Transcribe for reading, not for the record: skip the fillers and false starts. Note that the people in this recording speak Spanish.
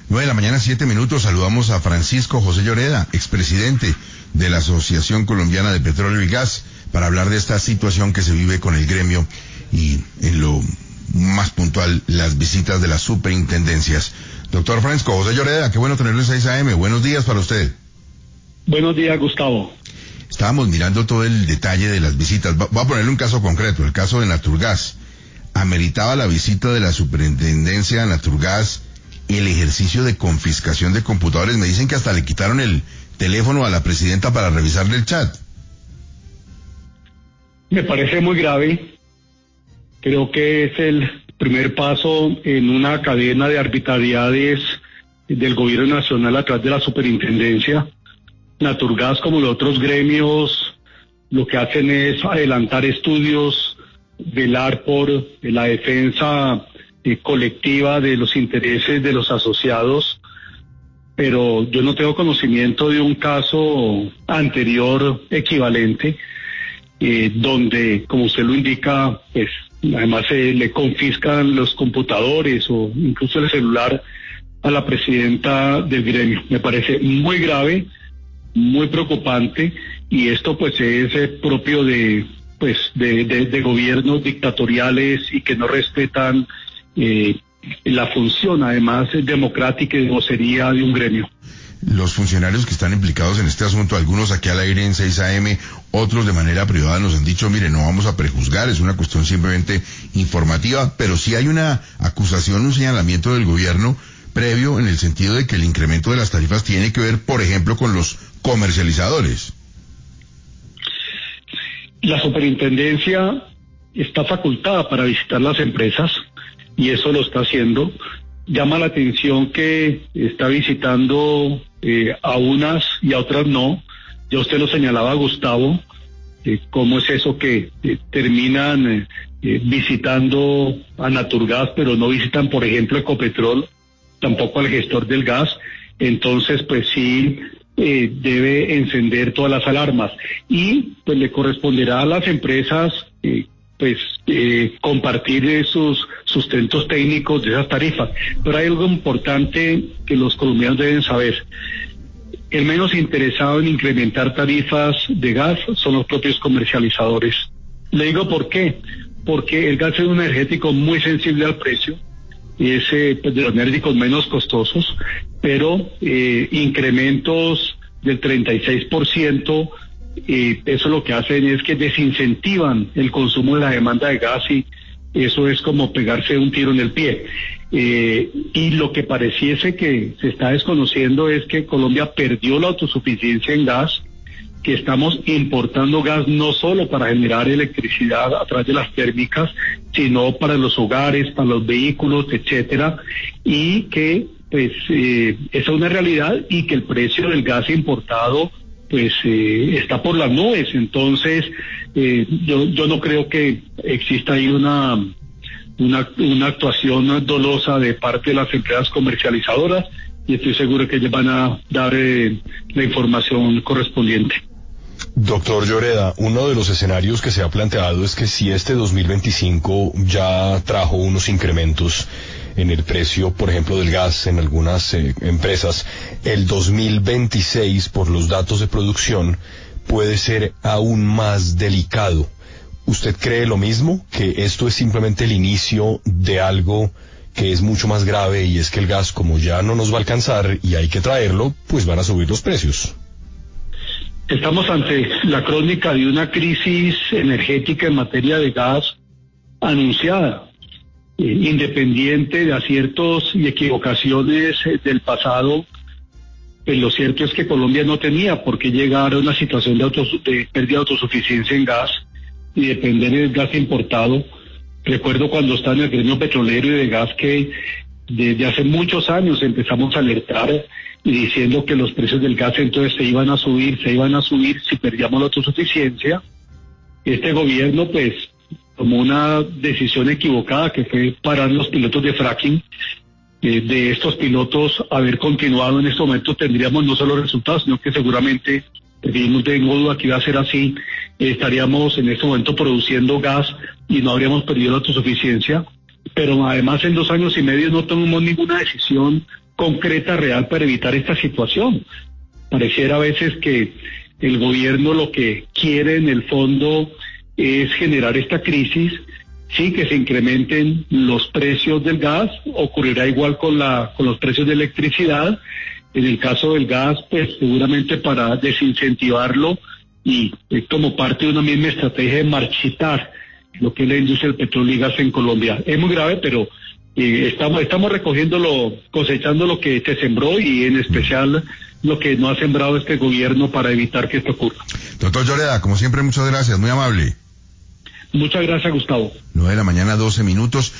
9 de la mañana, 7 minutos. Saludamos a Francisco José Lloreda, expresidente de la Asociación Colombiana de Petróleo y Gas, para hablar de esta situación que se vive con el gremio y, en lo más puntual, las visitas de las superintendencias. Doctor Francisco José Lloreda, qué bueno tenerlo en 6 AM. Buenos días para usted. Buenos días, Gustavo. Estábamos mirando todo el detalle de las visitas. Voy a ponerle un caso concreto, el caso de Naturgas. ¿Ameritaba la visita de la superintendencia de Naturgas el ejercicio de confiscación de computadores? Me dicen que hasta le quitaron el teléfono a la presidenta para revisarle el chat. Me parece muy grave. Creo que es el primer paso en una cadena de arbitrariedades del gobierno nacional a través de la superintendencia. Naturgas, como los otros gremios, lo que hacen es adelantar estudios, velar por la defensa colectiva de los intereses de los asociados, pero yo no tengo conocimiento de un caso anterior equivalente, donde, como usted lo indica, pues además le confiscan los computadores o incluso el celular a la presidenta del gremio. Me parece muy grave, muy preocupante, y esto pues es propio de gobiernos dictatoriales y que no respetan la función, además, democrática y de vocería de un gremio. Los funcionarios que están implicados en este asunto, algunos aquí al aire en 6 AM, otros de manera privada, nos han dicho, mire, no vamos a prejuzgar, es una cuestión simplemente informativa, pero sí hay una acusación, un señalamiento del gobierno previo en el sentido de que el incremento de las tarifas tiene que ver, por ejemplo, con los comercializadores. La superintendencia está facultada para visitar las empresas y eso lo está haciendo. Llama la atención que está visitando a unas y a otras no. Ya usted lo señalaba, Gustavo, cómo es eso que terminan visitando a Naturgas, pero no visitan, por ejemplo, Ecopetrol, tampoco al gestor del gas. Entonces, pues sí, debe encender todas las alarmas y pues le corresponderá a las empresas compartir esos sustentos técnicos de esas tarifas. Pero hay algo importante que los colombianos deben saber. El menos interesado en incrementar tarifas de gas son los propios comercializadores. Le digo por qué. Porque el gas es un energético muy sensible al precio, es de los energéticos menos costosos, pero incrementos del 36%, eso lo que hacen es que desincentivan el consumo de la demanda de gas, y eso es como pegarse un tiro en el pie. Y lo que pareciese que se está desconociendo es que Colombia perdió la autosuficiencia en gas, que estamos importando gas no solo para generar electricidad a través de las térmicas, sino para los hogares, para los vehículos, etcétera, y que pues esa es una realidad, y que el precio del gas importado pues está por las nubes. Entonces yo no creo que exista ahí una actuación dolosa de parte de las empresas comercializadoras, y estoy seguro que ellos van a dar la información correspondiente. Doctor Lloreda, uno de los escenarios que se ha planteado es que si este 2025 ya trajo unos incrementos en el precio, por ejemplo, del gas en algunas empresas, el 2026, por los datos de producción, puede ser aún más delicado. ¿Usted cree lo mismo? ¿Que esto es simplemente el inicio de algo que es mucho más grave, y es que el gas, como ya no nos va a alcanzar y hay que traerlo, pues van a subir los precios? Estamos ante la crónica de una crisis energética en materia de gas anunciada, independiente de aciertos y equivocaciones del pasado. Pues lo cierto es que Colombia no tenía por qué llegar a una situación de pérdida de autosuficiencia en gas y depender del gas importado. Recuerdo cuando estaba en el gremio petrolero y de gas que desde hace muchos años empezamos a alertar y diciendo que los precios del gas entonces se iban a subir si perdíamos la autosuficiencia. Este gobierno pues tomó una decisión equivocada, que fue parar los pilotos de fracking. De estos pilotos haber continuado en este momento, tendríamos no solo resultados, sino que seguramente, porque yo no tengo duda que iba a ser así, estaríamos en este momento produciendo gas y no habríamos perdido la autosuficiencia. Pero además en 2 años y medio no tomamos ninguna decisión concreta, real, para evitar esta situación. Pareciera a veces que el gobierno lo que quiere en el fondo es generar esta crisis, sí, que se incrementen los precios del gas, ocurrirá igual con los precios de electricidad. En el caso del gas, pues seguramente para desincentivarlo y como parte de una misma estrategia de marchitar lo que es la industria del petróleo y gas en Colombia. Es muy grave, pero estamos recogiéndolo, cosechando lo que se sembró y en especial lo que no ha sembrado este gobierno para evitar que esto ocurra. Doctor Lloreda, como siempre, muchas gracias, muy amable. Muchas gracias, Gustavo. 9 de la mañana, 12 minutos.